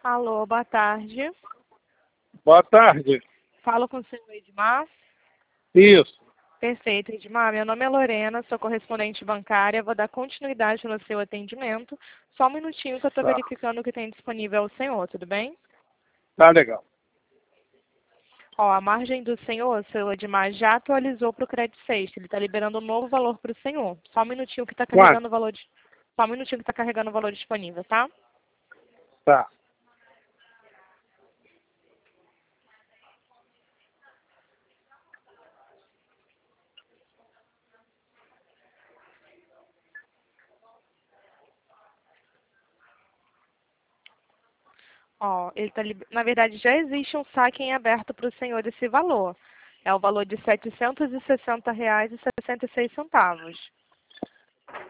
Alô, boa tarde. Boa tarde. Falo com o senhor Edmar. Isso. Perfeito, Edmar. Meu nome é Lorena, sou correspondente bancária. Vou dar continuidade no seu atendimento. Só um minutinho que eu estou Tá. verificando o que tem disponível ao senhor, tudo bem? Tá legal. Ó, a margem do senhor, seu Edmar, já atualizou para o Credit Sexta. Ele está liberando um novo valor para o senhor. Só um minutinho que está Quanto? carregando o valor. Só um minutinho que está carregando o valor disponível, tá? Tá. Ó, na verdade, já existe um saque em aberto para o senhor desse valor. É o valor de R$ 760,66.